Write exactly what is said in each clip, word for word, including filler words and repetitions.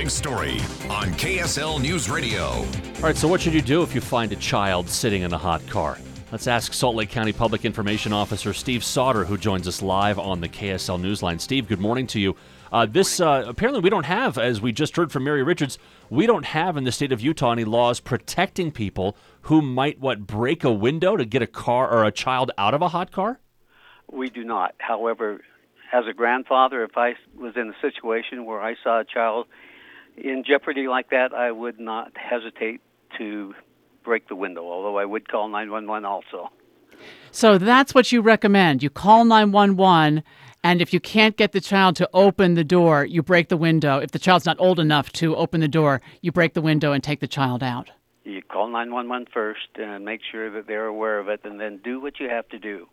crime story on K S L News Radio. All right, so what should you do if you find a child sitting in a hot car? Let's ask Salt Lake County Public Information Officer Steve Sauter, who joins us live on the K S L Newsline. Steve, good morning to you. Uh, this uh, apparently we don't have, as we just heard from Mary Richards, we don't have in the state of Utah any laws protecting people who might, what, break a window to get a car or a child out of a hot car? We do not. However, as a grandfather, if I was in a situation where I saw a child in jeopardy like that, I would not hesitate to break the window, although I would call nine one one also. So that's what you recommend. You call nine one one, and if you can't get the child to open the door, you break the window. If the child's not old enough to open the door, you break the window and take the child out. You call nine one one first and make sure that they're aware of it, and then do what you have to do.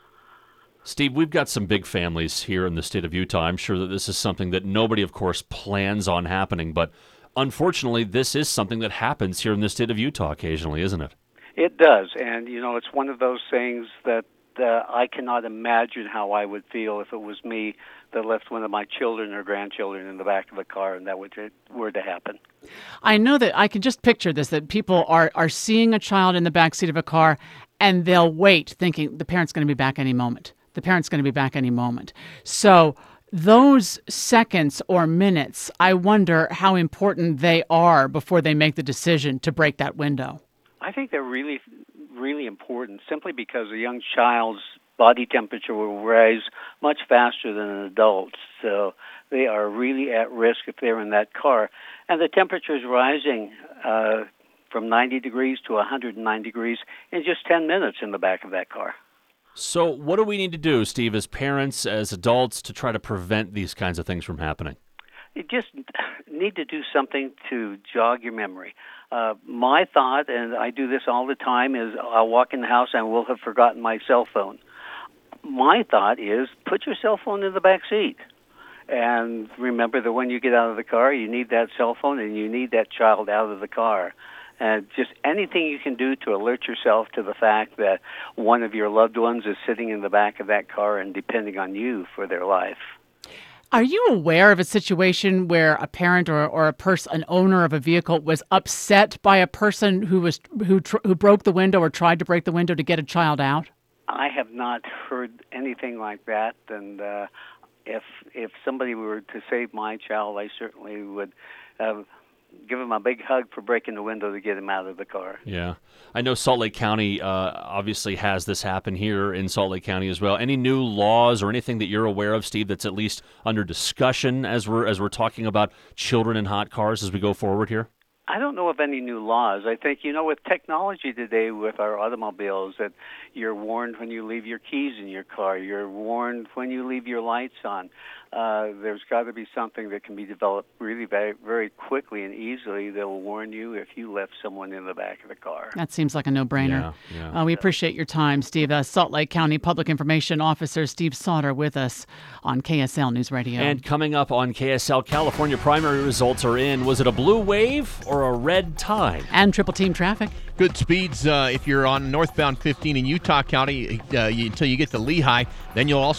Steve, we've got some big families here in the state of Utah. I'm sure that this is something that nobody, of course, plans on happening, but unfortunately, this is something that happens here in the state of Utah occasionally, isn't it? It does, and, you know, it's one of those things that uh, I cannot imagine how I would feel if it was me that left one of my children or grandchildren in the back of a car and that would, were to happen. I know that I can just picture this, that people are, are seeing a child in the back seat of a car, and they'll wait, thinking the parent's going to be back any moment. The parent's going to be back any moment. So those seconds or minutes, I wonder how important they are before they make the decision to break that window. I think they're really, really important simply because a young child's body temperature will rise much faster than an adult's. So they are really at risk if they're in that car. And the temperature is rising uh, from ninety degrees to one hundred nine degrees in just ten minutes in the back of that car. So what do we need to do, Steve, as parents, as adults, to try to prevent these kinds of things from happening? You just need to do something to jog your memory. Uh, my thought, and I do this all the time, is I'll walk in the house and will have forgotten my cell phone. My thought is put your cell phone in the back seat. And remember that when you get out of the car, you need that cell phone and you need that child out of the car. And just anything you can do to alert yourself to the fact that one of your loved ones is sitting in the back of that car and depending on you for their life. Are you aware of a situation where a parent or, or a person, an owner of a vehicle, was upset by a person who was who tr- who broke the window or tried to break the window to get a child out? I have not heard anything like that, and uh, if if somebody were to save my child, I certainly would uh, give him a big hug for breaking the window to get him out of the car. Yeah. I know Salt Lake County uh, obviously has this happen here in Salt Lake County as well. Any new laws or anything that you're aware of, Steve, that's at least under discussion as we're as we're talking about children in hot cars as we go forward here? I don't know of any new laws. I think, you know, with technology today with our automobiles, that you're warned when you leave your keys in your car. You're warned when you leave your lights on. Uh, there's got to be something that can be developed really very, very quickly and easily that will warn you if you left someone in the back of the car. That seems like a no-brainer. Yeah, yeah. Uh, we appreciate your time, Steve. Uh, Salt Lake County Public Information Officer Steve Sauter with us on K S L News Radio. And coming up on K S L, California primary results are in. Was it a blue wave or a red tide? And triple team traffic. Good speeds uh, if you're on northbound fifteen in Utah County uh, you, until you get to Lehigh. Then you'll also